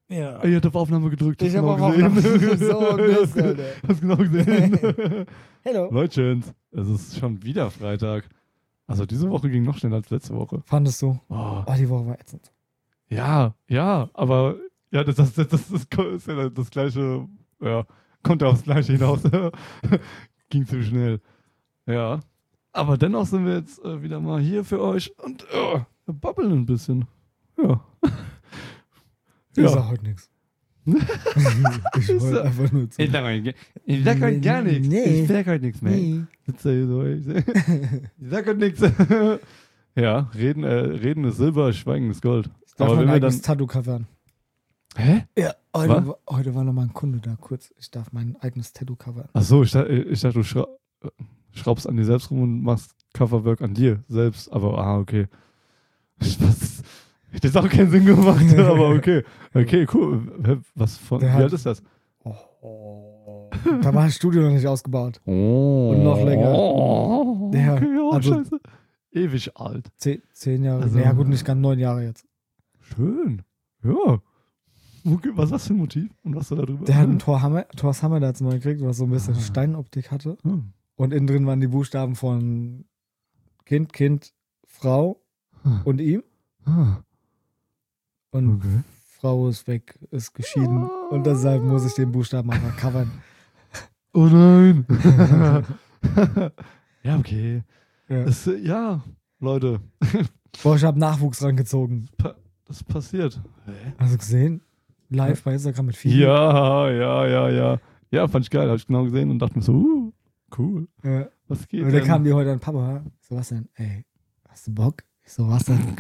Ja. Ich hatte auf Aufnahme gedrückt. Ich hast habe genau auch gesehen. so Mist, Alter. Hast genau gesehen. Hello. Leutchen, es ist schon wieder Freitag. Also diese Woche ging noch schneller als letzte Woche. Fandest du? Oh. Oh, die Woche war ätzend. Ja, aber ja, das ist ja das gleiche, ja, kommt ja aufs Gleiche hinaus. Ging zu schnell. Ja. Aber dennoch sind wir jetzt wieder mal hier für euch und wir babbeln ein bisschen. Ja. Ich sag heute nichts. Ich wollte einfach nur zu. Ich sag heute gar nichts. Nee. Ich sag heute nichts mehr. Nee. Ich sag heute nichts. Ja, reden ist Silber, Schweigen ist Gold. Ich darf Aber mein wenn wir eigenes dann... Tattoo covern. Hä? Ja, heute war noch mal ein Kunde da, kurz. Ich darf mein eigenes Tattoo covern. Ach so, ich dachte, du schraubst an dir selbst rum und machst Coverwork an dir selbst. Aber, okay. Das hätte jetzt auch keinen Sinn gemacht, aber okay. Okay, cool. Wie alt ist das? Da war das Studio noch nicht ausgebaut. Oh. Und noch länger. Ja, okay, also scheiße. Ewig alt. 10 Jahre. Also- Ja gut, nicht ganz 9 Jahre jetzt. Schön. Ja. Okay, was ist das für ein Motiv? Und was da drüber? Der hat einen Thors Hammer da mal gekriegt, was so ein bisschen Ah. Steinoptik hatte. Hm. Und innen drin waren die Buchstaben von Kind, Frau und ihm. Ah. Und Okay. Frau ist weg, ist geschieden. Und deshalb muss ich den Buchstaben einfach covern. Oh nein. Ja, okay. Ja. Ja, Leute, Boah, ich habe Nachwuchs rangezogen. das passiert. Hast du gesehen? Live bei Instagram mit vielen. Ja. Ja, fand ich geil. Hab ich genau gesehen und dachte mir so, cool. Ja. Was geht Und dann denn? kam die heute an Papa. Ich so, was denn? Ey, hast du Bock? Ich so, was denn?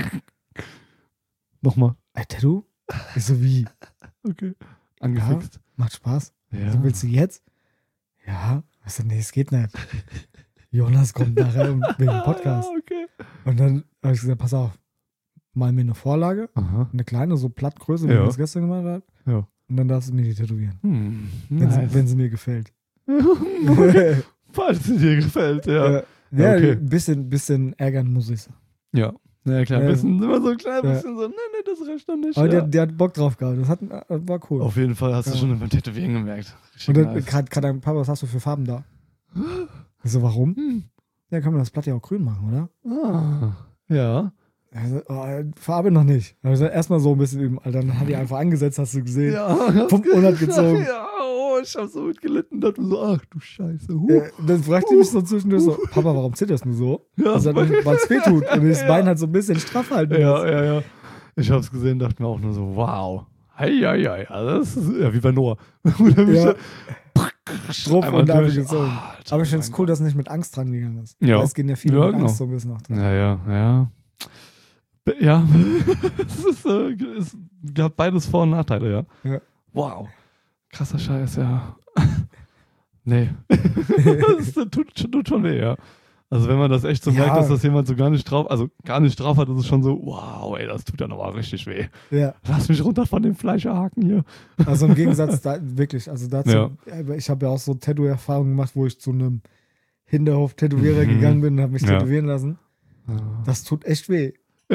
Nochmal. Ey, Tattoo? Ich so, wie? Okay. Angefixt. Macht Spaß? Ja. So, willst du jetzt? Ja. Ich so, nee, es geht nicht. Jonas kommt nachher wegen dem Podcast. Ah, okay. Und dann habe ich gesagt, pass auf, mal mir eine Vorlage, Aha. eine kleine, so Plattgröße, wie Ja. ich das gestern gemacht habe. Ja. Und dann darfst du mir die tätowieren. Nice. Wenn sie mir gefällt. Okay. Falls sie dir gefällt, ja. Ja, okay. ein bisschen ärgern muss ich. Ja. Ja, klar. Ein Ja. bisschen immer so klein, ein Ja. bisschen so, nee, das reicht noch nicht. Aber ja. der hat Bock drauf gehabt. Das war cool. Auf jeden Fall hast du Ja. schon beim Tätowieren gemerkt. Richtig Und dann nice. gerade Papa, was hast du für Farben da? Ich so, warum? Ja, kann man das Blatt ja auch grün machen, oder? Ja. Also, Farbe noch nicht. Da hab ich gesagt, erstmal so ein bisschen üben. Alter, dann hat die einfach angesetzt, hast du gesehen. Ja. Vom Monat gezogen. Ja, ich hab so mitgelitten. Dachte mir so, ach du Scheiße. Dann fragte ich mich so zwischendurch so, Papa, warum zitterst du so? Ja. Also, weil es weh tut und ich das Bein halt so ein bisschen straff halten muss. Ja. Ich hab's gesehen, dachte mir auch nur so, wow. Hei. Also das ist ja wie bei Noah. Und dann Ja. ja. Strumpf und da hab ich gezogen. Alter, Aber ich finde es mein cool, dass es nicht mit Angst dran gegangen ist. Ja. Weil es gehen ja viele Ja, mit genau. Angst so ein bisschen noch dran. Ja. Ja, es hat beides Vor- und Nachteile, ja. Ja. Wow. Krasser Scheiß, ja. Nee. Das tut schon weh, ja. Also wenn man das echt so Ja. merkt, dass das jemand so gar nicht drauf hat, ist es schon so, wow, ey, das tut dann aber richtig weh. Ja, Lass mich runter von dem Fleischerhaken hier. also im Gegensatz da, wirklich, also dazu, Ja. ich habe ja auch so Tattoo-Erfahrungen gemacht, wo ich zu einem Hinterhof-Tätowierer gegangen bin und habe mich Ja. tätowieren lassen. Das tut echt weh.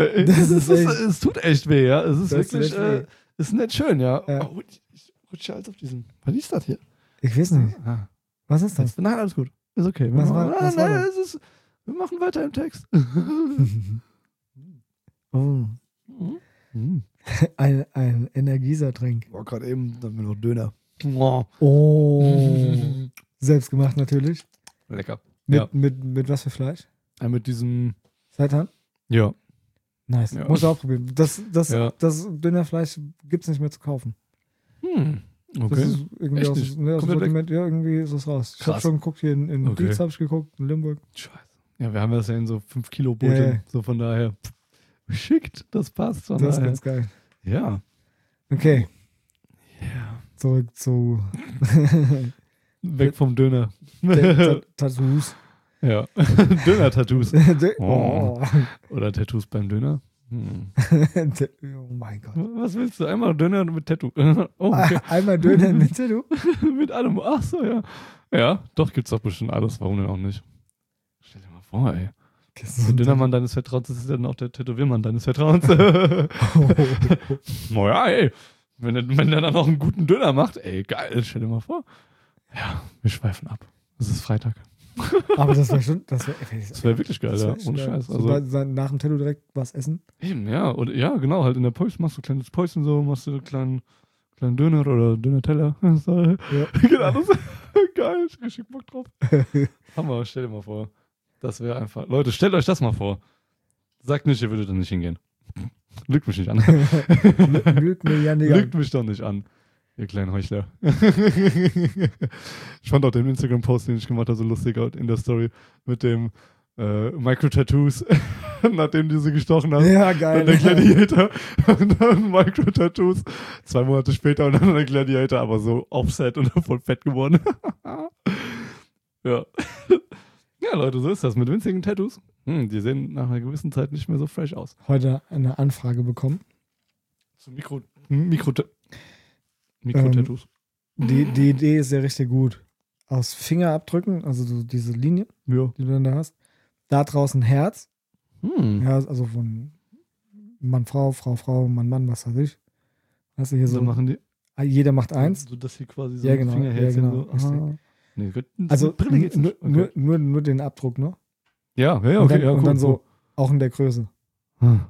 Es tut echt weh, ja. Es ist Das tut wirklich, echt weh. ist nicht schön, ja. Ja. Oh, ich rutsche als auf diesen. Was ist das hier? Ich weiß nicht. Was ist das? Nein, alles gut. Ist okay. Was war das? Wir machen weiter im Text. Oh. Ein Energiesertrink. Boah, gerade eben hatten wir noch Döner. Oh. Oh. Selbstgemacht natürlich. Lecker. Ja. Mit was für Fleisch? Mit diesem. Seitan? Ja. Nice. Ja. Muss ich auch probieren. Das Ja. Dönerfleisch gibt es nicht mehr zu kaufen. Das Okay. ist irgendwie Echt aus nicht? dem Komplett Sortiment. Ja, irgendwie ist es raus. Ich habe Krass. schon geguckt, hier in Okay. Dietz habe ich geguckt, in Limburg. Scheiße. Ja, wir haben das ja in so 5 Kilo Beuteln. Ja. So von daher. Schickt, das passt. Von Das ist daher. ganz geil. Ja. Okay, Ja. zurück zu Weg vom Döner. Tattoos. Ja. Döner-Tattoos. Oh. Oder Tattoos beim Döner. Oh mein Gott. Was willst du? Einmal Döner mit Tattoo. Oh, okay. Einmal Döner mit Tattoo? Mit allem. Ach so, ja. Ja, doch, gibt's doch bestimmt alles. Warum denn auch nicht? Stell dir mal vor, ey. Der Dönermann deines Vertrauens, das ist ja dann auch der Tätowiermann deines Vertrauens. Oh ja, ey. Wenn er dann noch einen guten Döner macht, ey, geil, stell dir mal vor. Ja, wir schweifen ab. Es ist Freitag. Aber das wäre schon, Das wäre wirklich geil, ja. Ohne Scheiß. So nach dem Tattoo direkt was essen. Eben, ja. Und ja, genau, halt in der Päuschen machst du ein kleines Päuschen so, machst du einen kleinen Döner oder Döner-Teller. So. Ja. Genau, das ist geil, ich hab richtig Bock drauf. Hammer, stell dir mal vor. Das wäre einfach. Leute, stellt euch das mal vor. Sagt nicht, ihr würdet da nicht hingehen. Lügt mich nicht an. Lügt mir ja nicht Lügt mich doch nicht an, ihr kleinen Heuchler. Ich fand auch den Instagram-Post, den ich gemacht habe, so lustig in der Story mit dem Micro-Tattoos, nachdem die sie gestochen haben. Ja, geil. Und der Gladiator und dann Micro-Tattoos. 2 Monate später und dann der Gladiator, aber so offset und voll fett geworden. Ja. Ja, Leute, so ist das mit winzigen Tattoos. Die sehen nach einer gewissen Zeit nicht mehr so fresh aus. Heute eine Anfrage bekommen. So Mikro-Tattoos. Die Idee ist ja richtig gut. Aus Fingerabdrücken, also so diese Linie, Ja. die du dann da hast. Da draußen Herz. Hm. Ja, also von Mann, Frau, Frau, Frau, Mann, Mann, was weiß ich. Hast du hier So so, machen die. jeder macht eins. So, dass sie quasi so Ja, ein genau. Fingerhältchen Ja, genau. so aussehen. Nee, gut. Also Brille geht's nicht. Okay. nur den Abdruck, ne? Ja, Und okay, dann, ja, cool. und dann so auch in der Größe. Hm.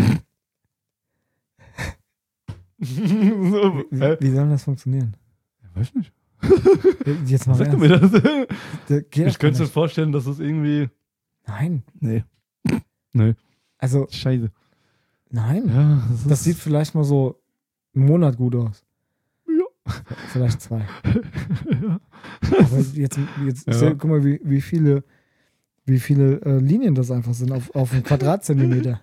Wie soll das funktionieren? Weiß nicht. Jetzt mal Sag ernst. mir das. Geht Ich könnte mir nicht. vorstellen, dass es irgendwie. Nein. Nee. Also, Scheiße. nein. Ja, Das sieht vielleicht mal so einen Monat gut aus. Ja. Vielleicht 2. Ja. Aber jetzt Ja. guck mal, wie viele Linien das einfach sind auf einen Quadratzentimeter.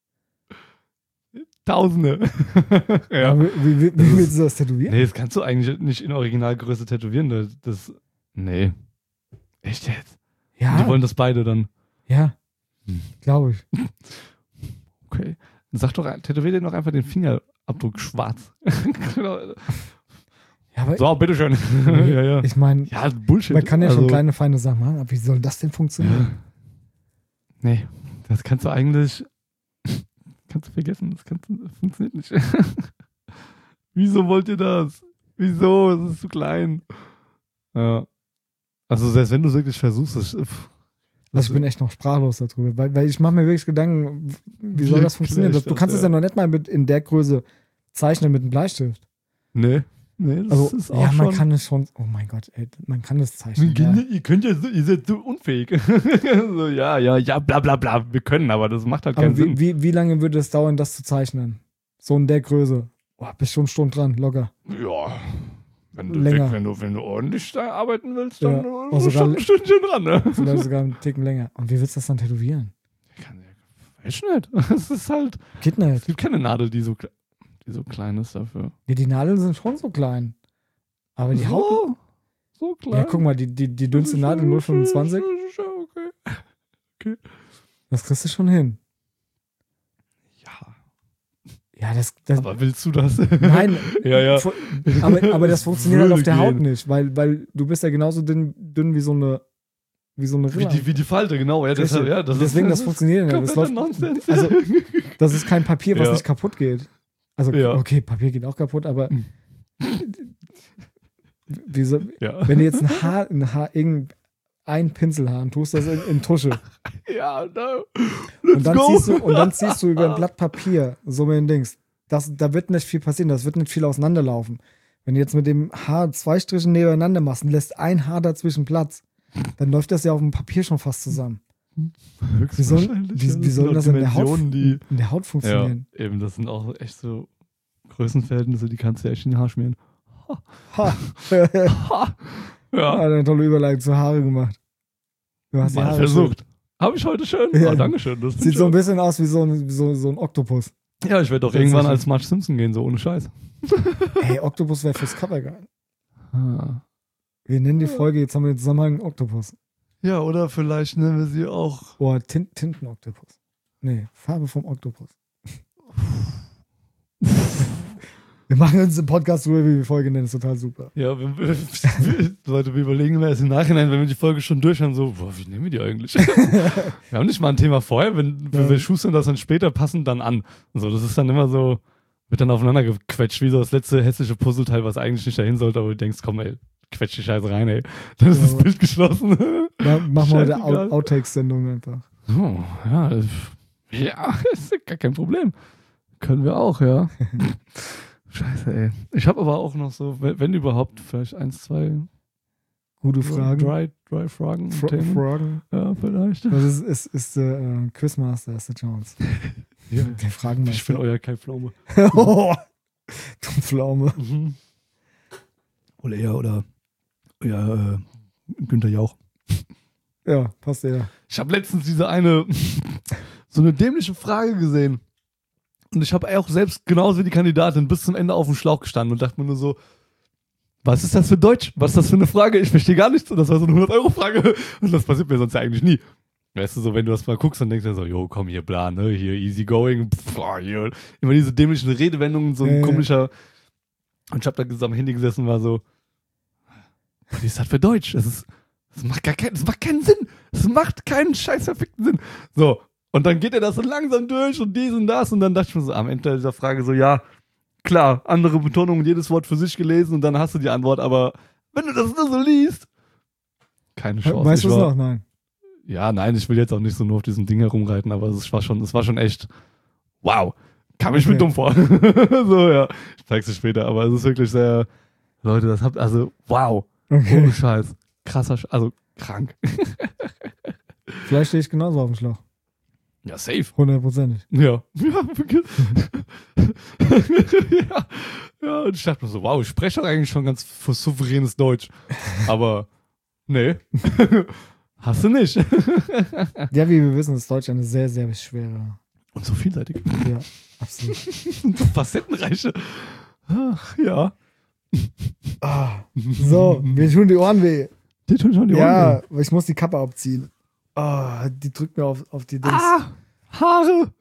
Tausende. Ja. Aber wie willst du das tätowieren? Nee, das kannst du eigentlich nicht in Originalgröße tätowieren. Nee. Echt jetzt? Die Ja, wollen das beide dann. ja, Hm. glaube ich. Okay. Dann sag doch, tätowier dir noch einfach den Fingerabdruck schwarz. Genau. Ja, aber So, bitteschön. Ja, ja. ich meine, Ja, Bullshit. man kann ja schon Also, kleine, feine Sachen machen, aber wie soll das denn funktionieren? Ja. Nee, das kannst du eigentlich. Kannst du vergessen. Das funktioniert nicht. Wieso wollt ihr das? Wieso? Das ist zu klein. Ja. Also, selbst wenn du es wirklich versuchst, Also ich bin echt noch sprachlos darüber, weil ich mache mir wirklich Gedanken, wie soll das funktionieren? Vielleicht Du kannst es ja noch nicht mal in der Größe zeichnen mit einem Bleistift. Nee, das Also, ist auch ja, man schon. kann es schon, oh mein Gott, ey, man kann das zeichnen. Ja. Ihr könnt ja so, ihr seid so unfähig. So, ja, bla bla bla. Wir können, aber das macht halt keinen Aber Sinn. wie lange würde es dauern, das zu zeichnen? So in der Größe. Oh, bist schon eine Stunde dran, locker. Ja. Länger. Wenn du ordentlich da arbeiten willst, dann Ja. musst du sogar schon ein Stündchen dran, ne? Vielleicht sogar einen Ticken länger. Und wie willst du das dann tätowieren? Weiß nicht. Es ist halt. Geht Es nicht. gibt keine Nadel, die so klein ist dafür. Ja, die Nadeln sind schon so klein. Aber die Haut. So klein. Ja, guck mal, die dünnste Nadel 0,25. Okay. Das kriegst du schon hin. Ja. Ja, das Aber willst du das? nein. Ja. Aber das funktioniert halt auf der Würde Haut gehen. nicht, weil du bist ja genauso dünn wie so eine Rille. Wie die Falte, genau. Ja, deshalb, ja, Deswegen, das funktioniert nicht. Das kompletter läuft, Nonsens. also, das ist kein Papier, was Ja. nicht kaputt geht. Also, Ja. okay, Papier geht auch kaputt, aber wieso, Ja. wenn du jetzt ein Pinselhahn tust, das in Tusche. Ja, no. Und dann ziehst du über ein Blatt Papier, so mit den Dings. Da wird nicht viel passieren, das wird nicht viel auseinanderlaufen. Wenn du jetzt mit dem Haar 2 Striche nebeneinander machst und lässt ein Haar dazwischen Platz, dann läuft das ja auf dem Papier schon fast zusammen. Wie soll das in der Haut funktionieren? Ja, eben, das sind auch echt so Größenverhältnisse, die kannst du echt in die Haar schmieren. Ha. Ha. Ja, Hat eine tolle Überleitung zu Haare gemacht. Du hast die mal Haare versucht. Habe ich heute schön? Ja. Oh, Dankeschön. Das Sieht so ein bisschen aus wie so ein Oktopus. Ja, ich werde doch irgendwann als Marge Simpson gehen, so ohne Scheiß. Hey, Oktopus wäre fürs Cover geil. Ah. Wir nennen die Folge, jetzt haben wir den Zusammenhang Oktopus. Ja, oder vielleicht nennen wir sie auch. Oh, Tintenoktopus. Nee, Farbe vom Oktopus. Wir machen uns im Podcast drüber, wie wir die Folge nennen, ist total super. Ja, Leute, wir überlegen mir erst im Nachhinein, wenn wir die Folge schon durch haben, so, boah, wie nehmen wir die eigentlich? Wir haben nicht mal ein Thema vorher, wir schustern das dann später passend dann an. So, das ist dann immer so, Wird dann aufeinander gequetscht, wie so das letzte hessische Puzzleteil, was eigentlich nicht dahin sollte, aber du denkst, komm ey, quetsch die Scheiße rein, ey. Dann ist das Bild geschlossen. Machen wir eine Outtakes-Sendung einfach. Oh, ja, ist gar kein Problem. Können wir auch, ja. Scheiße, ey. Ich habe aber auch noch so, wenn überhaupt, vielleicht 1, 2 gute Fragen. Dry Fragen. Fragen. Ja, vielleicht. Das ist der Quizmaster, ist der Jones. Ja. Der Fragenmeister. Ich bin euer Kai Pflaume. Oh, du Pflaume. Mhm. Oder Günther Jauch. Ja, passt ja. Ich habe letztens so eine dämliche Frage gesehen. Und ich habe auch selbst genauso wie die Kandidatin bis zum Ende auf dem Schlauch gestanden und dachte mir nur so, was ist das für Deutsch? Was ist das für eine Frage? Ich verstehe gar nichts. Und das war so eine 100-Euro-Frage. Und das passiert mir sonst ja eigentlich nie. Weißt du, so, wenn du das mal guckst, dann denkst du so, jo, komm hier, bla, ne, hier, easy going, hier. Immer diese dämlichen Redewendungen, so ein komischer. Und ich hab da am Handy gesessen und war so, was ist das für Deutsch? Das macht keinen Sinn. Das macht keinen scheiß verfickten Sinn. So. Und dann geht er das so langsam durch und dies und das. Und dann dachte ich mir so, am Ende dieser Frage so, ja, klar, andere Betonungen, jedes Wort für sich gelesen und dann hast du die Antwort. Aber wenn du das nur so liest, keine Chance. Weißt du es noch? Nein. Ja, nein, ich will jetzt auch nicht so nur auf diesem Ding herumreiten, aber es war schon echt, wow, kam ich mir dumm vor. So, ja, ich zeig's dir später, aber es ist wirklich sehr, Leute, wow, ohne Scheiß, krasser, also krank. Vielleicht stehe ich genauso auf dem Schlauch. Ja, safe. 100%. Ja. Ja, und ich dachte mir so, wow, ich spreche doch eigentlich schon ganz souveränes Deutsch, aber nee. Hast du nicht. Ja, wie wir wissen, ist Deutsch eine sehr, sehr schwere. Und so vielseitig. Ja, absolut. So facettenreiche. Ach, ja. So, mir tun die Ohren weh. Die tun schon die Ohren weh. Ja, ich muss die Kappe abziehen. Die drückt mir auf die Dings. Haare.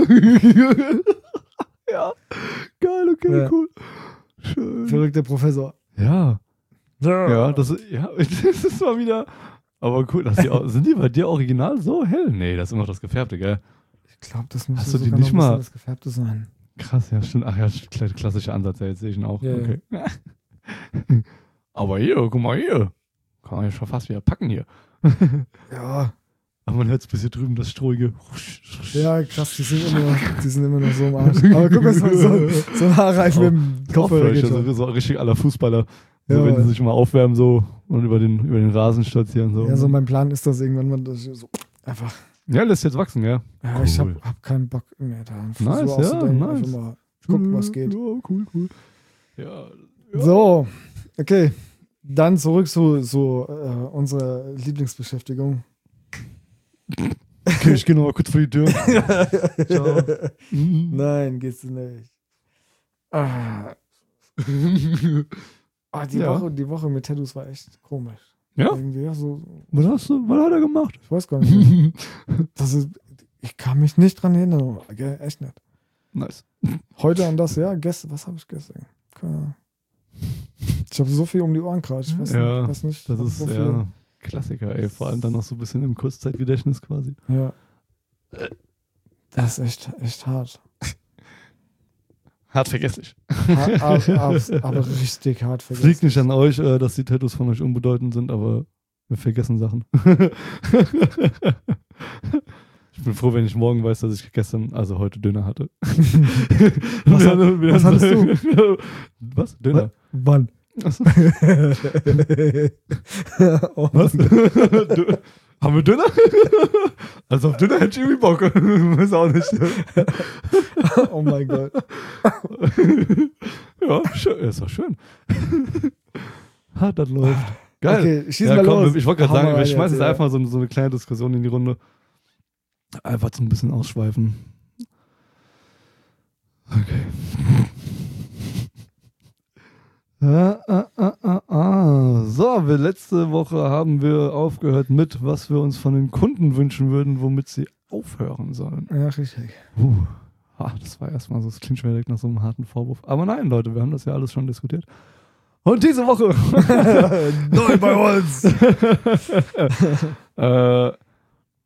Ja. Geil, okay, ja. Cool. Schön. Verrückter Professor. Ja. Ja, das ist mal wieder... Aber cool, sind die bei dir original so hell? Nee, das ist immer noch das Gefärbte, gell? Ich glaube, das müsste Hast du die sogar nicht noch ein mal das Gefärbte sein. Krass, ja, stimmt. Ach ja, klassischer Ansatz, ja, jetzt sehe ich ihn auch. Ja, okay. Ja. Aber hier, guck mal hier. Kann man ja schon fast wieder packen hier. Ja. Aber man hört es bis hier drüben, das Strohige. Ja, krass, die sind immer noch so im Arsch. Aber guck mal, so ein Haarreif mit dem Kopf. So richtig aller Fußballer. So, ja, wenn sie sich immer aufwärmen so und über den Rasen stolzieren. So. Ja, so mein Plan ist das irgendwann mal so einfach. Ja, lässt jetzt wachsen, ja. Ja, cool. ich hab keinen Bock mehr da. Nice, so ja, nice. Mal gucken, was geht. Ja, cool. Ja. So, okay. Dann zurück zu unserer Lieblingsbeschäftigung. Okay, ich gehe nochmal kurz vor die Tür. Ciao. Nein, geht's nicht. Die Woche mit Tattoos war echt komisch. Ja? Irgendwie, ja, Was hat er gemacht? Ich weiß gar nicht. Ich kann mich nicht dran erinnern. Echt nicht. Nice. Heute an das, ja, was habe ich gestern? Keine Ahnung. Ich habe so viel um die Ohren gerade. Ich weiß nicht. Das ist so Klassiker, ey. Vor allem dann noch so ein bisschen im Kurzzeitgedächtnis quasi. Ja. Das ist echt hart. Hart vergesslich. Aber richtig hart vergesslich. Liegt nicht an euch, dass die Tattoos von euch unbedeutend sind, aber wir vergessen Sachen. Ich bin froh, wenn ich morgen weiß, dass ich heute Döner hatte. Was hattest du? Was? Döner? Wann? Achso. Oh, was? Haben wir Döner? Also auf Döner hätte ich irgendwie Bock. Weiß auch nicht. Oh mein Gott. Ja, schön. Ist doch schön. Das läuft. Geil. Okay, schieß mal los. Ich wollte gerade sagen, wir schmeißen jetzt einfach so eine kleine Diskussion in die Runde. Einfach so ein bisschen ausschweifen. Okay. So, letzte Woche haben wir aufgehört mit, was wir uns von den Kunden wünschen würden, womit sie aufhören sollen. Ja, richtig. Das war erstmal so, es klingt schon direkt nach so einem harten Vorwurf. Aber nein, Leute, wir haben das ja alles schon diskutiert. Und diese Woche neu bei uns.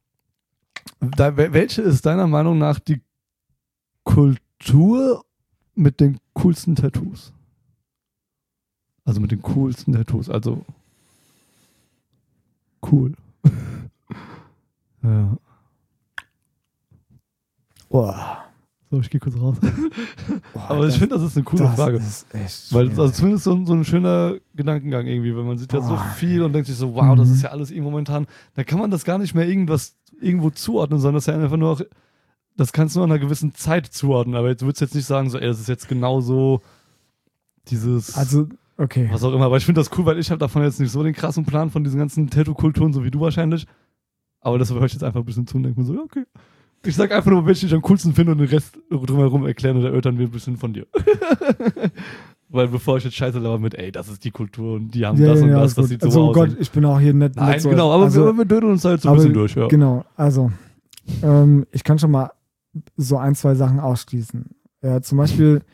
Welche ist deiner Meinung nach die Kultur mit den coolsten Tattoos. Also mit den coolsten Tattoos. Also cool. Ja. Boah. So, ich gehe kurz raus. Boah, Aber ich finde, das ist eine coole Frage. Das ist echt Weil schwierig. also zumindest so ein schöner Gedankengang irgendwie, wenn man sieht ja so Boah. viel und denkt sich so, wow, das Mhm. ist ja alles irgendwie momentan, da kann man das gar nicht mehr irgendwo zuordnen, sondern das ist ja einfach nur, das kannst du nur an einer gewissen Zeit zuordnen, aber jetzt würdest du jetzt nicht sagen, so, ey, das ist jetzt genau so dieses, Also, okay. was auch immer, aber ich finde das cool, weil ich habe davon jetzt nicht so den krassen Plan von diesen ganzen Tattoo-Kulturen, so wie du wahrscheinlich, aber das höre ich jetzt einfach ein bisschen zu und denke mir so, ja, okay. Ich sag einfach nur, welche ich am coolsten finde und den Rest drumherum erklären oder erörtern wir ein bisschen von dir. Weil bevor ich jetzt scheiße laber mit, ey, das ist die Kultur und die haben das und das, ist das gut. sieht so also, aus. oh Gott, und- ich bin auch hier nicht Nein, so, genau, aber also, wir dödeln uns halt so ein aber bisschen durch, ja. Genau, also ich kann schon mal so ein, zwei Sachen ausschließen. Ja, zum Beispiel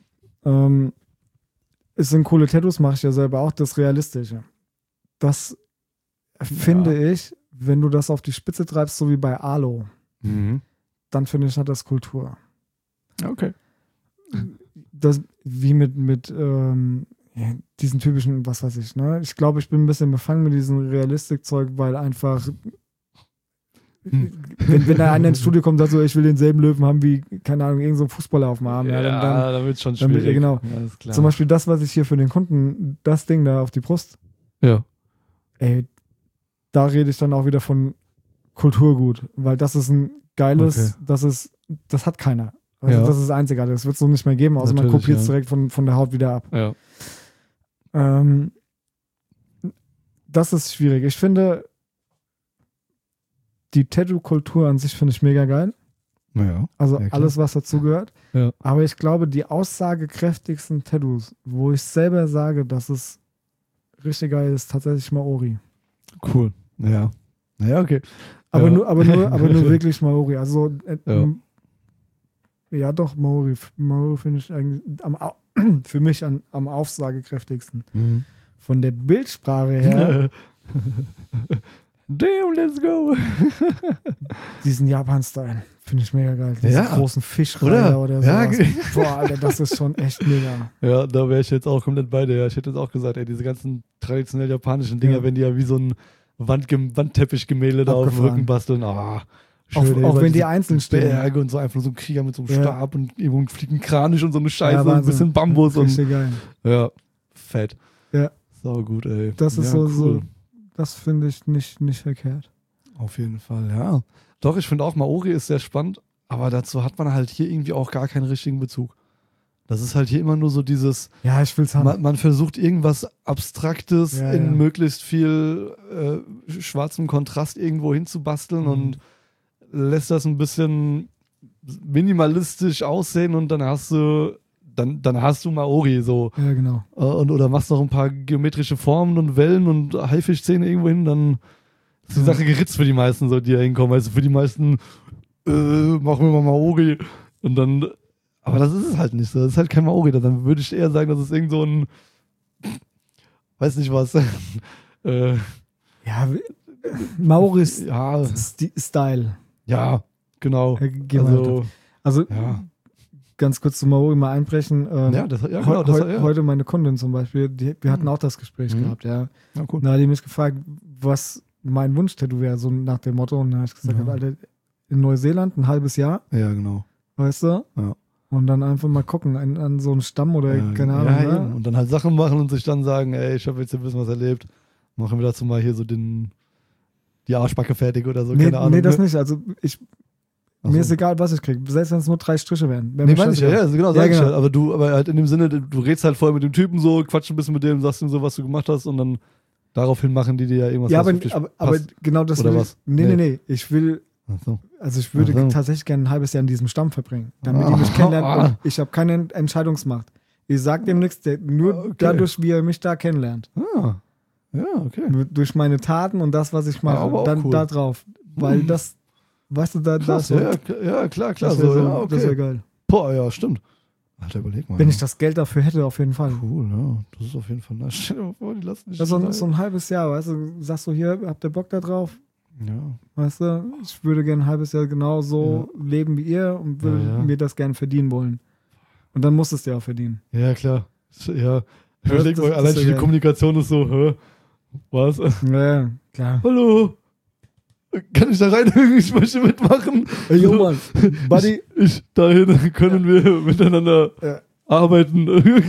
es sind coole Tattoos, mache ich ja selber auch, das Realistische. Das finde ich, wenn du das auf die Spitze treibst, so wie bei Alo, Mhm. dann finde ich, hat das Kultur. Okay. Das wie mit ja, diesen typischen, was weiß ich, ne? Ich glaube, ich bin ein bisschen befangen mit diesem Realistikzeug, weil einfach wenn da einer ins Studio kommt und sagt so, ich will denselben Löwen haben wie, keine Ahnung, irgend so ein Fußballer auf dem Arm, ja, dann da wird es schon dann- schwierig. genau. Ja, ist klar. zum Beispiel das, was ich hier für den Kunden, das Ding da auf die Brust, Ja. ey, da rede ich dann auch wieder von Kulturgut, weil das ist ein geiles, das hat keiner. Also Ja. das ist einzigartig, das wird es so nicht mehr geben, außer man Natürlich, kopiert es ja. direkt von der Haut wieder ab. Ja. Das ist schwierig. Ich finde, die Tattoo-Kultur an sich finde ich mega geil. Ja. Also Ja, klar. alles, was dazugehört. Ja. Aber ich glaube, die aussagekräftigsten Tattoos, wo ich selber sage, dass es richtig geil ist, tatsächlich Maori. Cool. Ja. Naja, okay. Aber Ja. nur wirklich Maori. Also ja doch, Maori. Maori finde ich eigentlich für mich am aussagekräftigsten. Mhm. Von der Bildsprache her, Damn, let's go. diesen Japan-Style. Finde ich mega geil. Diese Ja. großen Fischreiher oder Ja, sowas. ge- Boah, Alter, das ist schon echt mega. Ja, da wäre ich jetzt auch komplett bei dir. Ja. Ich hätte jetzt auch gesagt, ey, diese ganzen traditionell japanischen Dinger, Ja. wenn die ja wie so ein Wandteppichgemälde da auf dem Abgefahren. Rücken basteln. Ah, Auch, schön, ey, auch über wenn die diese einzeln stehen. Berge und so einfach nur so ein Krieger mit so einem Ja. Stab und irgendwo fliegt ein Kranich und so eine Scheiße Ja, und ein Wahnsinn. bisschen Bambus und Richtig geil. ja, fett. Ja. Sau gut, ey. Das ist ja, so, das finde ich nicht verkehrt. Auf jeden Fall, ja. Doch, ich finde auch, Maori ist sehr spannend, aber dazu hat man halt hier irgendwie auch gar keinen richtigen Bezug. Das ist halt hier immer nur so dieses, Ja, ich will's haben. man versucht irgendwas Abstraktes Ja, in ja. möglichst viel schwarzem Kontrast irgendwo hinzubasteln und lässt das ein bisschen minimalistisch aussehen und dann hast du Maori so. Ja, genau. Oder machst noch ein paar geometrische Formen und Wellen und Haifischzähne irgendwo hin, dann ist die Ja. Sache geritzt für die meisten, so, die da hinkommen. Also für die meisten, machen wir mal Maori. Und dann, aber das ist es halt nicht so. Das ist halt kein Maori. Dann würde ich eher sagen, das ist irgend so ein, weiß nicht was. Ja, Maurice Ja, Style. ja, genau. Geh mal drauf. Also ja. ganz kurz zu Maori mal einbrechen. Ja, genau. Ja. Heute meine Kundin zum Beispiel, wir hatten Mhm. auch das Gespräch Mhm. gehabt, ja. Ja, cool. Da hat die mich gefragt, was mein Wunsch-Tattoo wäre, so nach dem Motto. Und da habe ich gesagt, Ja. Alter, in Neuseeland ein halbes Jahr, Ja, genau. weißt du? Ja. Und dann einfach mal gucken an so einen Stamm oder keine Ahnung. Ja, ne? eben. Und dann halt Sachen machen und sich dann sagen, ey, ich habe jetzt ein bisschen was erlebt. Machen wir dazu mal hier so die Arschbacke fertig oder so, keine Ahnung. Nee, das ne? nicht. Also Ach mir so. ist egal, was ich kriege. Selbst wenn es nur 3 Striche wären. Wäre Nee, mir meine ich ja, scheißegal. also genau, Ja, sag ich genau. halt. Aber halt in dem Sinne, du redest halt vorher mit dem Typen so, quatsch ein bisschen mit dem, sagst ihm so, was du gemacht hast und dann daraufhin machen die dir ja irgendwas, Ja, was auf dich aber passt. genau das Oder will was? ich. Nee. Ich will, Ach so. also ich würde Ach so. tatsächlich gerne ein halbes Jahr in diesem Stamm verbringen, damit die Ah. mich kennenlernen. Ah. Und ich habe keine Entscheidungsmacht. Ich sag dem nichts, nur Okay. dadurch, wie er mich da kennenlernt. Ah. Ja, okay. Durch meine Taten und das, was ich mache. aber auch dann cool. da drauf. Weil Hm. das, weißt du, da Krass, so, ja, klar. das So, wäre so, ja, okay. das wär geil. Boah, ja, stimmt. Alter, überleg mal. Wenn ich das Geld dafür hätte, auf jeden Fall. Cool, ja. Das ist auf jeden Fall nice. Stell dir mal vor, die lassen dich Ja, so dabei. ein halbes Jahr, weißt du, sagst du hier, habt ihr Bock da drauf? Ja. Weißt du, ich würde gerne ein halbes Jahr genau so leben wie ihr und würde Ja, ja. mir das gerne verdienen wollen. Und dann musst du es dir auch verdienen. Ja, klar. Ja. Ich Ja, überlege mal, das allein ist ja schon die geil. Kommunikation ist so, was? Ja, klar. Hallo? Kann ich da rein? Ich möchte mitmachen. Ey, yo, Mann. Buddy. Ich dahin können wir miteinander Ja. arbeiten.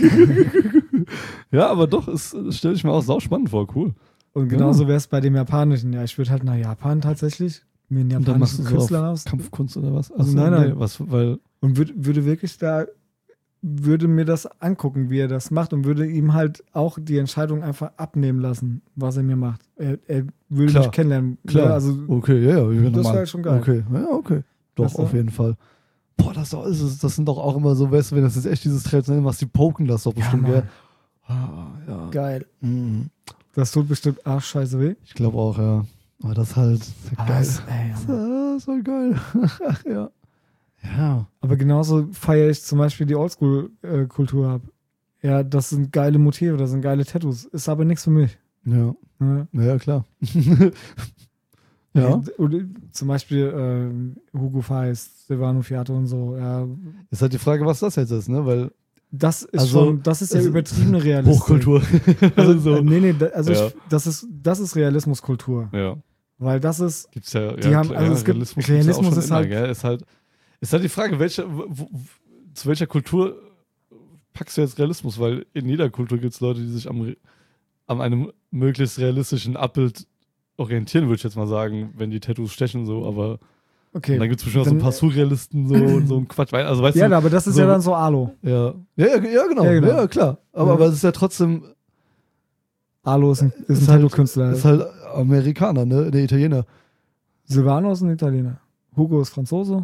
Ja, aber doch, es stelle ich mir auch sauspannend vor, cool. Und genauso wäre es bei dem Japanischen. Ja, ich würde halt nach Japan tatsächlich mir einen Und dann machst japanischen du so Künstler auf aus. Kampfkunst oder was? Also nein. Nee, was, weil, Und würde wirklich würde mir das angucken, wie er das macht und würde ihm halt auch die Entscheidung einfach abnehmen lassen, was er mir macht. Er würde Klar, mich kennenlernen. klar. Ja, also okay, ja, das normal. wäre halt schon geil. Okay, ja, okay. Doch, Weißt du? auf jeden Fall. Boah, das sind doch auch immer so, weißt du, wenn das jetzt echt dieses Traditionelle machst, die poken das doch bestimmt, Mann. gell? Ja. Geil. Mhm. Das tut bestimmt arschscheiße weh. Ich glaube auch, ja. Aber das ist halt Aber geil. Mann. Das ist halt geil. Ja. Ja. Aber genauso feiere ich zum Beispiel die Oldschool-Kultur ab. Ja, das sind geile Motive, das sind geile Tattoos. Ist aber nichts für mich. Ja. Ja. Ja, klar. Ja. Oder zum Beispiel Hugo Feist, Stefano Fiato und so. Ja, Ist halt die Frage, was das jetzt ist, ne? Weil das ist Also, das ist ja es- übertriebene Realismus. Hochkultur. Also, so. nee, also Ja. das ist Realismuskultur. Ja. Weil das ist, Gibt's ja. Die haben- also es gibt- gibt's Realismus auch schon ist immer, halt- gell? Ist halt die Frage, zu welcher Kultur packst du jetzt Realismus? Weil in jeder Kultur gibt es Leute, die sich an einem möglichst realistischen Abbild orientieren, würde ich jetzt mal sagen, wenn die Tattoos stechen, so, aber okay. dann gibt es bestimmt auch so ein Dann- paar Surrealisten so und so ein Quatsch. Also weißt Ja, du, aber das ist so- ja dann so Alu. ja, genau. Ja, genau. Ja, klar. Aber, Ja. aber es ist ja trotzdem, Alu ist ein ist Tattoo-Künstler. ist halt Amerikaner, ne? Der Italiener. Silvano ist ein Italiener. Hugo ist Franzose.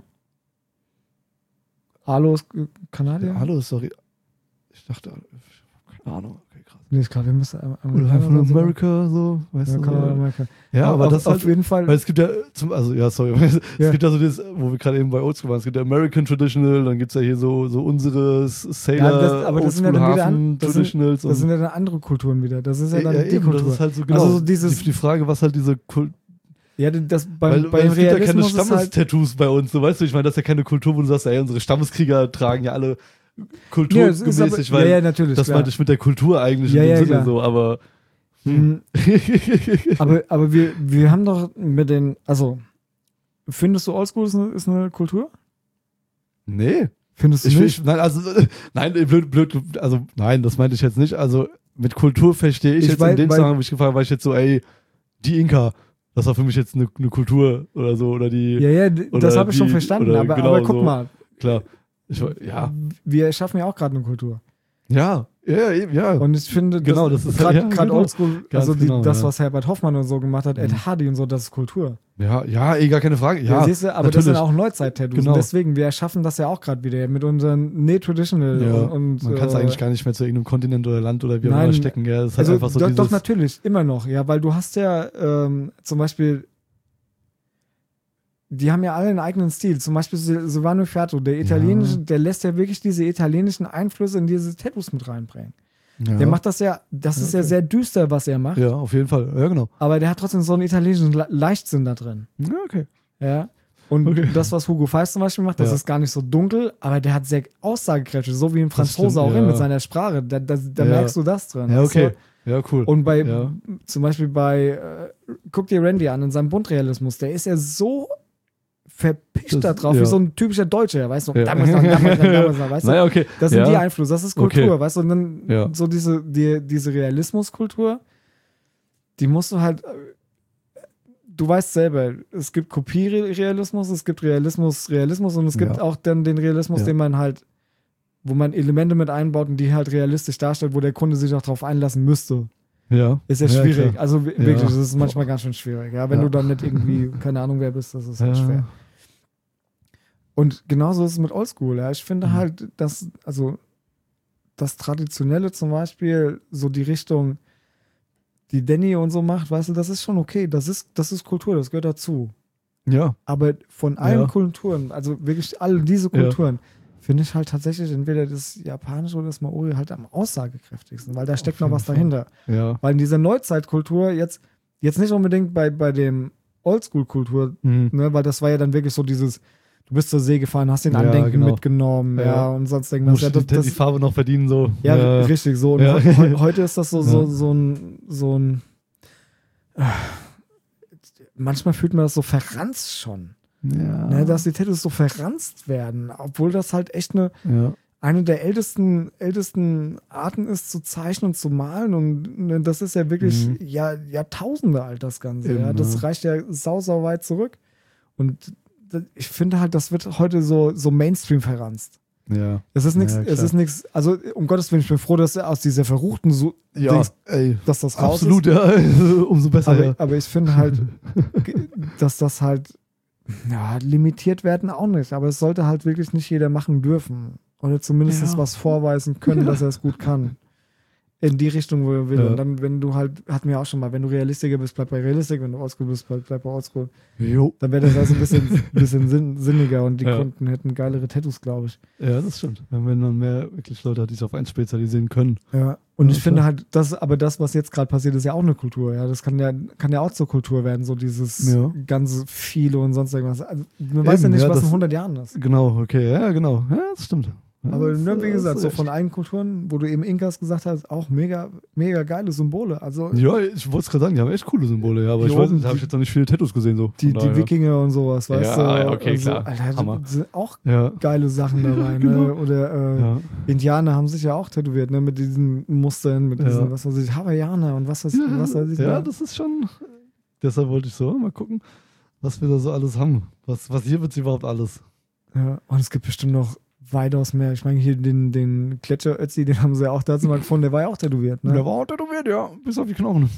Alu ist Kanadier. Hallo, sorry. Ich dachte, keine Ahnung. Okay, krass. Nee, ist klar, wir müssen Oder einfach nur America, so, weißt Ja, du. Kanada, Amerika. Ja, aber das auf halt, jeden Fall. weil es gibt ja, sorry, es Ja. gibt ja so das, wo wir gerade eben bei Oldschool waren, es gibt ja American Traditional, dann gibt es ja hier so unsere Sailor, aber das sind ja dann wieder Hafen Traditionals. Das sind ja dann andere Kulturen wieder. Das ist ja dann die eben, Kultur. das ist halt so genau. Also so dieses- die Frage, was halt diese Ja, das weil bei es gibt ja keine Realismus ist halt, Stammestattoos bei uns, so weißt du, ich meine, das ist ja keine Kultur, wo du sagst, ey, unsere Stammeskrieger tragen ja alle ja, es ist kulturgemäßig, aber, weil ja, natürlich. das klar. meinte ich mit der Kultur eigentlich Ja, in dem ja, Sinne klar. so, aber Mhm. aber wir haben doch mit den, also findest du Oldschool ist eine Kultur? nee. Findest du Ich, nicht? nein, blöd, also nein, das meinte ich jetzt nicht. Also mit Kultur verstehe ich jetzt in dem Zusammenhang, habe ich gefragt, war ich jetzt so, ey, die Inka, das war für mich jetzt eine Kultur oder so, oder die, Ja, oder das habe ich schon die- verstanden, oder aber genau guck so. mal, klar. wir schaffen ja auch gerade eine Kultur. Ja, eben, ja. Und ich finde, Genau, das ist gerade halt- ja, genau. Oldschool, Ganz also genau, das, ja. was Herbert Hoffmann und so gemacht hat, Ed Mhm. Hardy und so, das ist Kultur. Ja, gar keine Frage. Ja, Ja, siehst du, aber das sind natürlich. auch Neuzeit-Tattoos. Genau. Und deswegen, wir erschaffen das ja auch gerade wieder mit unseren Traditional Ja, und man kann es eigentlich gar nicht mehr zu irgendeinem Kontinent oder Land oder wie auch Nein, immer stecken. Ja, das ist halt also einfach so doch, dieses, doch, natürlich, immer noch, ja, weil du hast ja zum Beispiel, die haben ja alle einen eigenen Stil. Zum Beispiel Silvano Fiato, der italienische, der lässt ja wirklich diese italienischen Einflüsse in diese Tattoos mit reinbringen. ja. Der macht das ja, das ist ja okay. sehr düster, was er macht, Ja, auf jeden Fall. Ja, genau. aber der hat trotzdem so einen italienischen Leichtsinn da drin. Ja, okay. Ja. Und Okay. das, was Hugo Feist zum Beispiel macht, das Ja. ist gar nicht so dunkel, aber der hat sehr aussagekräftig, so wie ein Das Franzose stimmt, auch ja. mit seiner Sprache. Da Ja. merkst du das drin. Ja, okay. So. Ja, cool. Und bei, Ja. zum Beispiel guck dir Randy an, in seinem Buntrealismus, der ist ja so verpischt Das- da drauf, ja. wie so ein typischer Deutscher, weißt du? Ja. Damals noch, weißt du? Naja, okay. Das sind ja. die Einflüsse, das ist Kultur, Okay. weißt du? Und dann Ja. so diese Realismuskultur, die musst du halt, du weißt selber, es gibt Kopierrealismus, es gibt Realismus und es gibt Ja. auch dann den Realismus, Ja. den man halt, wo man Elemente mit einbaut und die halt realistisch darstellt, wo der Kunde sich auch drauf einlassen müsste. Ja. Ist ja schwierig. klar. Also wirklich, Ja. das ist manchmal ganz schön schwierig. Ja, wenn Ja. du dann nicht irgendwie, keine Ahnung wer bist, das ist halt schwer. Ja. Und genauso ist es mit Oldschool. Ja. Ich finde Mhm. halt, dass, also das Traditionelle zum Beispiel, so die Richtung, die Danny und so macht, weißt du, das ist schon okay. Das ist Kultur, das gehört dazu. Ja. Aber von allen Ja. Kulturen, also wirklich alle diese Ja. Kulturen, finde ich halt tatsächlich entweder das Japanische oder das Maori halt am aussagekräftigsten, weil da steckt noch jeden was Fall. dahinter. Ja. Weil in dieser Neuzeitkultur jetzt nicht unbedingt bei dem Oldschool-Kultur, Mhm. ne, weil das war ja dann wirklich so dieses, du bist zur See gefahren, hast den Ja, Andenken genau. mitgenommen, Ja. und sonst irgendwas. Musst Ja, die Farbe noch verdienen, so. ja, richtig, so. Und Ja. heute ist das so ein manchmal fühlt man das so verranzt schon. Ja. Ne, dass die Tattoos so verranzt werden, obwohl das halt echt Ja. eine der ältesten Arten ist, zu zeichnen und zu malen. Und ne, das ist ja wirklich Jahrtausende alt, das Ganze. Eben, Ja. Das reicht ja sau weit zurück. Und ich finde halt, das wird heute so Mainstream verranzt. Ja. Es ist nichts, Ja, es ist nichts, also um Gottes Willen, ich bin froh, dass aus dieser verruchten Dings, ey. dass das raus Absolut, ist. ja. Umso besser. Aber ich finde halt, dass das halt limitiert werden auch nicht. Aber es sollte halt wirklich nicht jeder machen dürfen. Oder zumindest was vorweisen können, dass er es gut kann. In die Richtung, wo er will. Ja. Und dann, wenn du halt, hatten wir auch schon mal, wenn du Realistiker bist, bleib bei Realistik, wenn du Oldschool bist, bleib bei Oldschool. Jo. Dann wäre das also ein bisschen sinniger und die Ja. Kunden hätten geilere Tattoos, glaube ich. Ja, das stimmt. Wenn man mehr wirklich Leute hat, die sich auf eins spezialisieren können. Ja. Und Ja, ich finde klar. halt, das, was jetzt gerade passiert, ist ja auch eine Kultur. Ja, das kann ja auch zur Kultur werden, so dieses ganze viele und sonst irgendwas. Also, man weiß ja Eben, nicht, ja, was in das- 100 Jahren ist. Genau, okay. Ja, genau. Ja, das stimmt. Ja, Aber das, wie gesagt, das so ist von allen Kulturen, wo du eben Inkas gesagt hast, auch mega geile Symbole. Also Ja, ich wollte es gerade sagen, die haben echt coole Symbole, ja, aber ich Jo, weiß nicht, da habe ich jetzt noch nicht viele Tattoos gesehen, so. die Von daher. Wikinger und sowas, weißt du? Ja, okay, also, klar. Alter, Hammer. da sind auch Ja. geile Sachen dabei. Genau. Ne? Oder Ja. Indianer haben sich ja auch tätowiert, ne? Mit diesen Mustern, mit diesen, Ja. was weiß ich, Hawaiianer und was weiß ich. Ja, ne? das ist schon. Deshalb wollte ich so mal gucken, was wir da so alles haben. Was hier wird überhaupt alles. Ja, und es gibt bestimmt noch weitaus mehr. Ich meine, hier den Gletscher Ötzi, den haben sie ja auch dazu mal gefunden, der war ja auch tätowiert. Ne? Der war auch tätowiert, ja, bis auf die Knochen.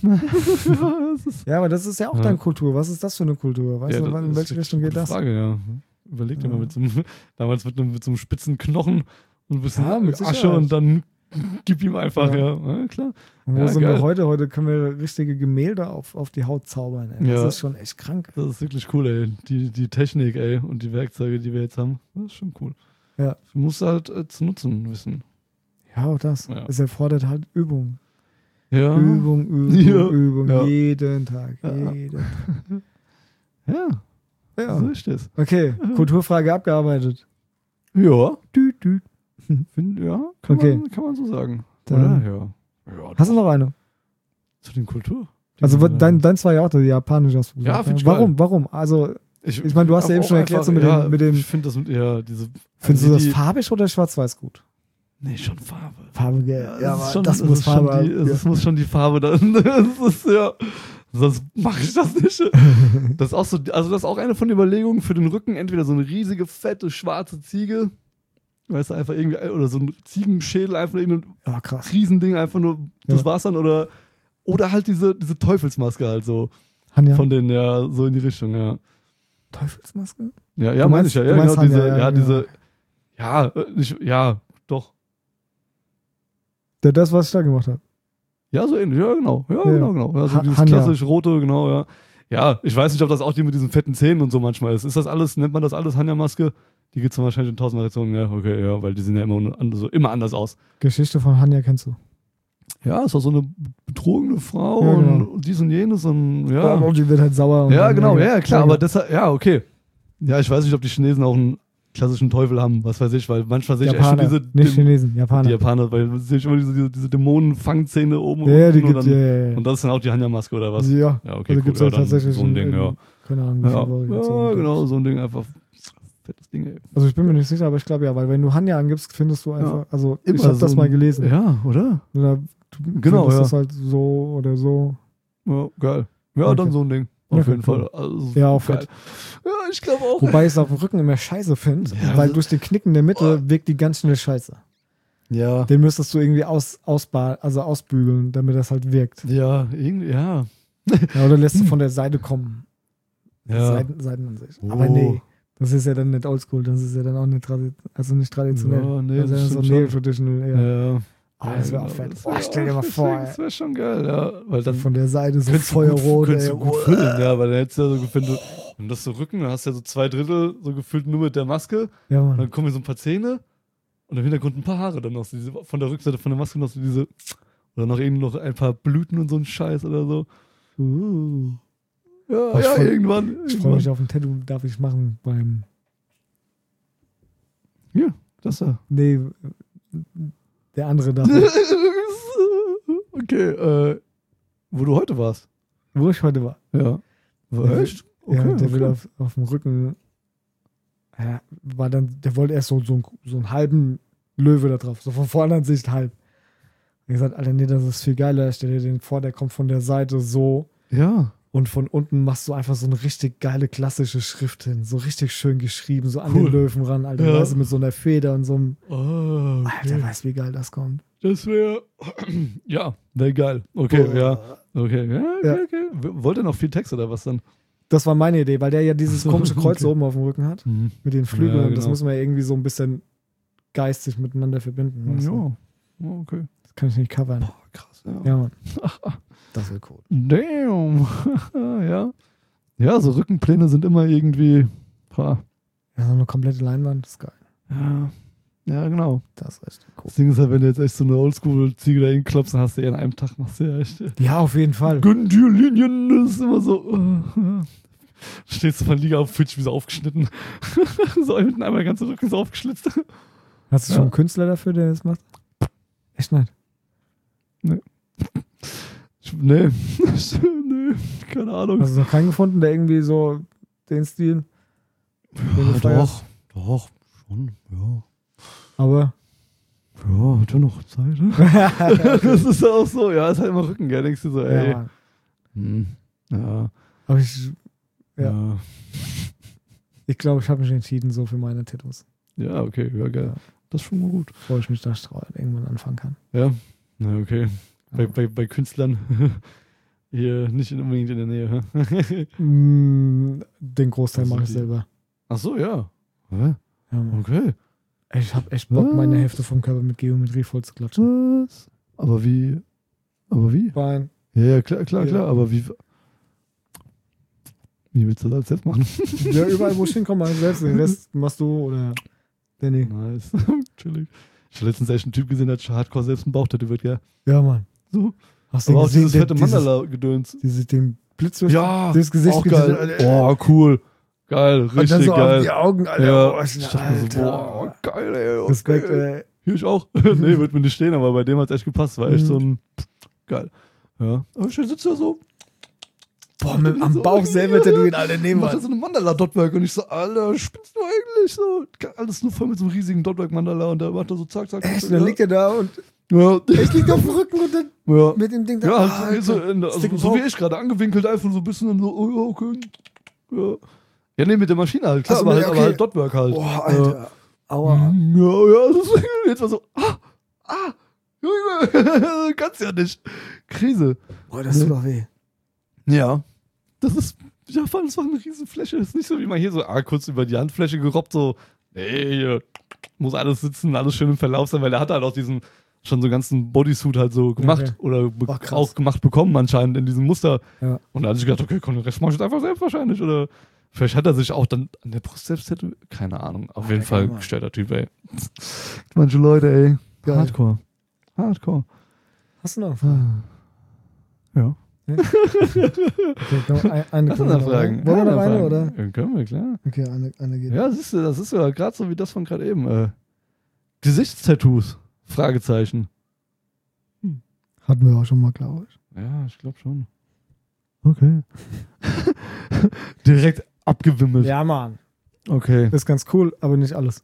Ja, das ist, Ja, aber das ist ja auch Ja. dann Kultur. Was ist das für eine Kultur? Weißt ja, du, das in ist welche eine Richtung geht gute das? Frage, ja. Überleg dir Ja. mal damals mit so einem spitzen Knochen und ein bisschen Ja, mit Asche Sicherheit. und dann gib ihm einfach, Ja. ja klar. Und wo Ja, sind geil. wir heute? Heute können wir richtige Gemälde auf die Haut zaubern. Ey. Das Ja. ist schon echt krank. Das ist wirklich cool, ey. Die Technik, ey, und die Werkzeuge, die wir jetzt haben, das ist schon cool. Ja. Du musst halt zu nutzen wissen. Ja, auch das. Ja. Es erfordert halt Übung. Ja. Übung, Ja. Übung. Ja. Jeden Tag. Ja. Jeden Tag. Ja, Ja. so ist das. Okay, Kulturfrage abgearbeitet. Ja, Düt. ja, Okay. kann man so sagen. Dann- Oder? Ja. Hast du noch eine? Zu den Kultur? Also dein war ja auch die japanische ausprobiert. Ja, find ich Warum? Also, ich meine, du hast ja eben schon erklärt, so mit dem Ich finde das diese. findest du das die- farbig oder schwarz-weiß gut? Nee, schon Farbe. Farbe, gell. Ja, es ist aber schon, das es muss ist schon Farbe haben. Es muss schon die Farbe dann. Das ist ja. Sonst mache ich das nicht. Das ist auch so, also das ist auch eine von den Überlegungen für den Rücken. Entweder so eine riesige, fette, schwarze Ziege. Weißt du, einfach irgendwie, oder so ein Ziegenschädel, einfach irgendein Ja, krass. Riesending, einfach nur, das Ja. war's dann. Oder halt diese Teufelsmaske halt so. Hanja. Von denen, ja, so in die Richtung, ja. Teufelsmaske? Ja, Du meine meinst- ich ja. du Ja, meinst genau, diese, Hanja, ja, ja, genau. diese, doch. Das, was ich da gemacht habe. Ja, so ähnlich, ja, genau. Ja, Ja. genau. Also Ha- dieses Hanja. klassisch rote, genau, ja. Ja, ich weiß nicht, ob das auch die mit diesen fetten Zähnen und so manchmal ist. Ist das alles, nennt man das alles Hanja-Maske? Die gibt es wahrscheinlich in 1000 Variationen. Ja, okay, ja, weil die sehen ja immer anders aus. Geschichte von Hanja kennst du. Ja, ist auch so eine betrogene Frau Ja, genau. und dies und jenes und ja. Und die wird halt sauer. Und Ja, dann- genau, ja, klar, aber ja. deshalb, ja, okay. Ja, ich weiß nicht, ob die Chinesen auch einen klassischen Teufel haben, was weiß ich, weil manchmal sehe ich echt schon Japaner, diese, nicht Chinesen, die Japaner. Japaner, weil sehe ich immer diese Dämonen-Fangzähne oben und Ja, die unten gibt und, dann, ja. und das ist dann auch die Hanja-Maske oder was? Ja, Ja, okay, also cool. gibt es Ja, halt dann tatsächlich so ein Ding, ja. keine Ahnung, wie Ja, viele Variationen. ja, genau, so ein Ding einfach. Fettes Ding, ey. Also ich bin mir nicht sicher, aber ich glaube ja, weil wenn du Hanja angibst, findest du einfach, also ich Immer habe so das ein- mal gelesen. Ja, oder? Oder du Genau, findest ja. das halt so oder so. Ja, geil. Ja, Okay. dann so ein Ding. Auf Okay, jeden cool. Fall. Also, Ja, auch geil. fett. Ja, ich glaube auch. Wobei ich es auf dem Rücken immer scheiße finde, Ja, weil das- durch den Knicken in der Mitte wirkt die ganz schnell scheiße. Ja. Den müsstest du irgendwie ausbügeln, damit das halt wirkt. Ja, irgendwie, ja. Ja, oder lässt du von der Seite kommen. Ja. Seitenansicht. Oh. Aber nee, das ist ja dann nicht oldschool, das ist ja dann auch nicht, nicht traditionell. Ja, nee, das ist ja das so stimmt schon. neo-traditional. Ja. Ja. Oh, das wäre auch Ja, fett. das Oh, wär stell dir auch- mal vor, Das wäre schon geil, ja. Weil dann von der Seite so könntest du feuerrot. könntest ey. du gut füllen, ja, weil dann hättest du ja so gefühlt, wenn das so Rücken, dann hast du ja so 2/3 so gefüllt nur mit der Maske. Ja, Und Mann. dann kommen hier so ein paar Zähne und im Hintergrund ein paar Haare dann noch. So diese, von der Rückseite von der Maske noch so diese. Oder noch eben noch ein paar Blüten und so ein Scheiß oder so. Ja, Oh, ich ja, freu- irgendwann. Ich freue mich auf ein Tattoo, darf ich machen Hier, das da. Nee, der andere da. Okay, wo du heute warst. Wo ich heute war. Ja. Ja, Echt? Okay, ja, der okay. will auf dem Rücken. Ja, der wollte erst so einen halben Löwe da drauf. So von vorne Sicht halb. Ich gesagt, Alter, nee, das ist viel geiler. Stell dir den vor, der kommt von der Seite so. Ja. Und von unten machst du einfach so eine richtig geile klassische Schrift hin. So richtig schön geschrieben, so an Cool. den Löwen ran, Alter. Ja. Weißt du, mit so einer Feder und so einem. Oh, Alter, weißt du, wie geil das kommt? Das wäre. Ja, wäre geil. Okay, Boah. ja. Okay, ja, okay, Ja. okay. Wollt ihr noch viel Text oder was dann? Das war meine Idee, weil der ja dieses Ach so, komische Kreuz okay. oben auf dem Rücken hat. Mhm. Mit den Flügeln. Ja, Und das genau. müssen wir irgendwie so ein bisschen geistig miteinander verbinden. Weißt du? Ja, okay. Das kann ich nicht covern. Boah, krass, ja. Ja, Mann. Das wäre cool. Damn. Ja. Ja, so Rückenpläne sind immer irgendwie. Ja, so eine komplette Leinwand, das ist geil. Ja. Ja, genau. Das ist echt cool. Das Ding ist halt, wenn du jetzt echt so eine Oldschool-Ziege da hinklopfst, dann hast du ja an einem Tag machst du ja echt. Ja, auf jeden Fall. Gondierlinien, das ist immer so. Stehst du von Liga auf Twitch wie so aufgeschnitten. So hinten einmal der ganze Rücken so aufgeschlitzt. Hast du schon einen Künstler dafür, der das macht? Echt nicht? Nee, nee, keine Ahnung. Hast du noch keinen gefunden, der irgendwie so den Stil? den du feierst? Doch, schon, ja. Aber. Ja, hat ja noch Zeit. Ne? Das ist auch so, ja, ist halt immer Rücken, gell? Denkst du so, ey. Ja, Ja. aber ich Ja. glaube, ich habe mich entschieden so für meine Tattoos. Ja, okay, ja, geil. Ja. Das ist schon mal gut. Bevor ich mich da irgendwann anfangen kann. Ja, na okay. Bei Künstlern hier nicht unbedingt in der Nähe. Den Großteil Was mache ich sind die? selber. Ach so, ja. Hä? Ja, Mann. Okay. Ich habe echt Bock, meine Was? Hälfte vom Körper mit Geometrie voll zu klatschen. Was? Aber wie? Bein. Ja, klar, Ja. aber wie willst du das selbst machen? Ja, überall, wo ich hinkomme, mach ich selbst. Den Rest machst du oder Danny. Nice. Chillig. Ich habe letztens echt einen Typ gesehen, der hat Hardcore selbst einen Bauch tätowiert, gell? Ja, Mann. So. Hast du Aber auch gesehen, dieses fette Mandala-Gedöns. den Blitz durch Ja, das Gesicht auch geil. Oh, cool. Geil, richtig und dann so geil. auf die Augen, Alter. Ja, Oh, ich dachte mir so, boah, geil, ey. Okay. Respekt, ey. Hier ich auch. Nee, wird mir nicht stehen, aber bei dem hat es echt gepasst. War echt so ein geil. Ja. Aber ich sitze da so. Boah, am so, Bauch selber tätowieren, Alter, nehmen Macht wir. da so eine Mandala-Dotwork und ich so, Alter, spinnst du eigentlich so? Alles nur voll mit so einem riesigen Dotwork-Mandala und da macht er so zack, zack. Echt, und dann liegt er da und Ja. echt liegt auf dem Rücken und dann Ja. mit dem Ding da. Ja, Alter. halt so Stick so im wie ich gerade angewinkelt, einfach so ein bisschen dann so, oh ja, okay. Ja. Ja, nee, mit der Maschine halt, klar, Ach so, aber, halt, okay. aber halt Dotwork halt. Boah, Alter. Aua. Ja, das ist jetzt mal so, Junge, kannst ja nicht. Krise. Boah, das tut doch weh. Ja. Das ist, ja, vor allem, das war eine riesen Fläche. Das ist nicht so wie man hier so, kurz über die Handfläche gerobbt, so, nee, hier muss alles sitzen, alles schön im Verlauf sein, weil der hat halt auch diesen, schon so ganzen Bodysuit halt so gemacht Okay. oder Ach, krass. auch gemacht bekommen anscheinend in diesem Muster. Ja. Und da hatte ich gedacht, okay, komm, den Rest mach ich jetzt einfach selbst wahrscheinlich. Oder vielleicht hat er sich auch dann an der Brust selbst tätowiert. Keine Ahnung. Auf jeden Fall Mann. gestörter Typ, ey. Manche Leute, ey. Geil. Hardcore. Hast du noch? Ja. Okay, komm, eine Lass uns können wir noch noch fragen. rein. Wollen wir noch eine, oder? Ja, können wir, klar. Okay, eine geht. Ja, siehst du, das ist ja gerade so wie das von gerade eben. Gesichtstattoos? Fragezeichen. Hatten wir auch schon mal, glaube ich. Ja, ich glaube schon. Okay. Direkt abgewimmelt. Ja, Mann. Okay. Ist ganz cool, aber nicht alles.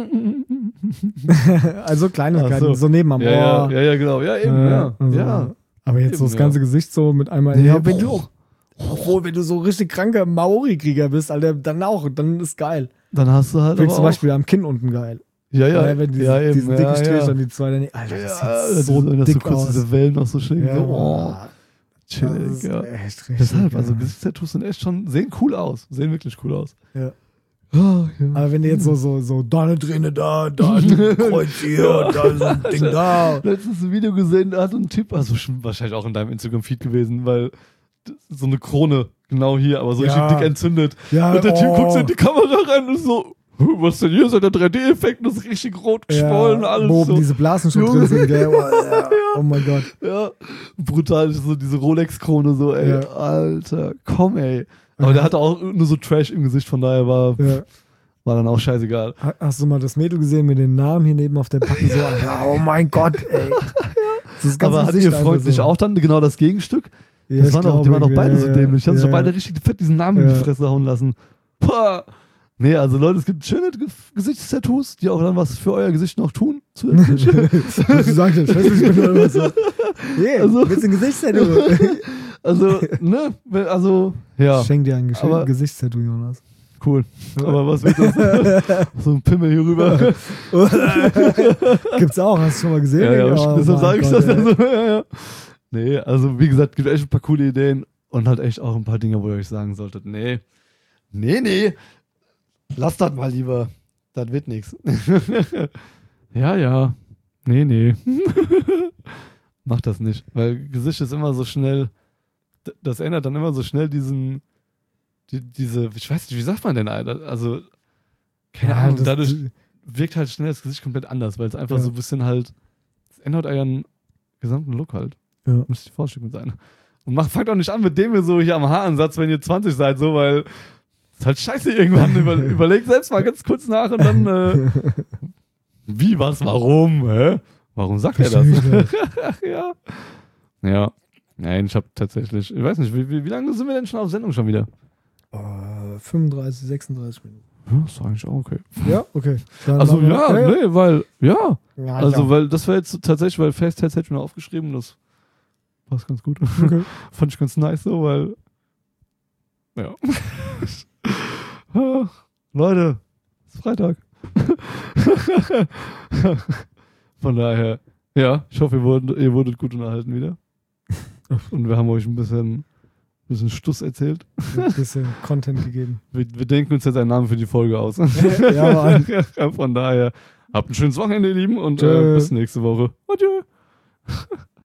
Also Kleinigkeiten, Ach so. so neben am Ohr. ja, genau. Ja, eben, ja. also, Ja. Aber jetzt so Eben, das ganze Gesicht so mit einmal. Ja, Ja, wenn du boah. obwohl, wenn du so richtig kranker Maori-Krieger bist, Alter, dann auch, dann ist geil. Dann hast du halt Finde ich aber zum auch, Beispiel am Kinn unten geil. ja, Wenn ja, eben, diesen dicken ja, Strich ja. und die zwei dann. Alter, das Ja, sieht so dass dick du kurz aus. diese Wellen noch so schicken. Ja, So, oh, das chillig, ist ja. echt richtig Deshalb, also geil. Gesichtstattoos sind echt schon, sehen cool aus. Sehen wirklich cool aus. Ja. Oh, ja. Aber wenn du jetzt so da eine Träne da ein Kreuz hier und da so ein Ding da. Letztens ein Video gesehen, da hat ein Typ, also schon wahrscheinlich auch in deinem Instagram-Feed gewesen, weil so eine Krone genau hier, aber so Ja. richtig dick entzündet. Ja, Und der Typ oh. guckt so in die Kamera rein und ist so, was denn hier? Ist ja der 3D-Effekt, das ist richtig rot geschwollen, alles wo oben so. diese Blasen schon drin sind, gell? Oh, ja. Oh mein Gott. Ja, brutal, so diese Rolex-Krone, so, ey, Ja. Alter, komm, ey. Aber der hatte auch nur so Trash im Gesicht, von daher war, Ja. War dann auch scheißegal. Hast du mal das Mädel gesehen mit den Namen hier neben auf der Backe? So, oh mein Gott, ey. Aber hat ihr Freund nicht auch dann genau das Gegenstück? Ja, die waren doch beide so dämlich. Die haben sich doch beide richtig fett diesen Namen in die Ja. Fresse hauen lassen. Boah. Nee, also Leute, es gibt schöne Gesichtstattoos, die auch dann was für euer Gesicht noch tun. Zusätzlich. Was du sagst, ich weiß nicht, ich bin immer so. Hey, Also- willst du ein Gesichtstattoo? Also, ne? Also, ja. Schenk dir ein Aber- Gesichtstattoo, Jonas. Cool. Aber was wird das? So ein Pimmel hier rüber. Gibt's auch, hast du schon mal gesehen? Ja, deshalb sage ich das. ey. Also, ja. Nee, also wie gesagt, gibt echt ein paar coole Ideen und halt echt auch ein paar Dinge, wo ihr euch sagen solltet, nee. Lasst das mal lieber. Das wird nichts. Ja. Nee. Macht das nicht. Weil Gesicht ist immer so schnell, das ändert dann immer so schnell diese, ich weiß nicht, wie sagt man denn, Alter? Also, keine Ahnung, dadurch wirkt halt schnell das Gesicht komplett anders, weil es einfach Ja. so ein bisschen halt, es ändert euren gesamten Look halt. Ja. Müsst ihr vorstellen mit sein. Und fangt auch nicht an mit dem hier so hier am Haaransatz, wenn ihr 20 seid, so, weil es ist halt scheiße irgendwann. Überlegt selbst mal ganz kurz nach und dann, wie, was, warum, hä? Warum sagt er das? Ja. Ja. Nein, ich habe tatsächlich, ich weiß nicht, wie lange sind wir denn schon auf Sendung schon wieder? 35, 36 Minuten. Ja, ist doch eigentlich auch okay. Ja, okay. Dann Also machen wir- ja, nee, weil, ja. Ja, Also, ja. weil das war jetzt tatsächlich, weil Facetags hätte ich mir aufgeschrieben, das passt ganz gut. Okay. Fand ich ganz nice so, weil. Ja. Leute, es ist Freitag. Von daher, ja, ich hoffe, ihr wurdet gut unterhalten wieder. Und wir haben euch ein bisschen Stuss erzählt. Ein bisschen Content gegeben. Wir denken uns jetzt einen Namen für die Folge aus. Ja, Mann. Von daher, habt ein schönes Wochenende, ihr Lieben, und Tschö. bis nächste Woche. Adieu.